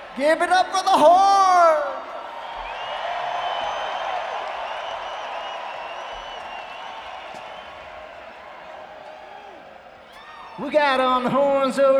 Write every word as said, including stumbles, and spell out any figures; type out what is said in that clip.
Give it up for the horn! We got on the horns over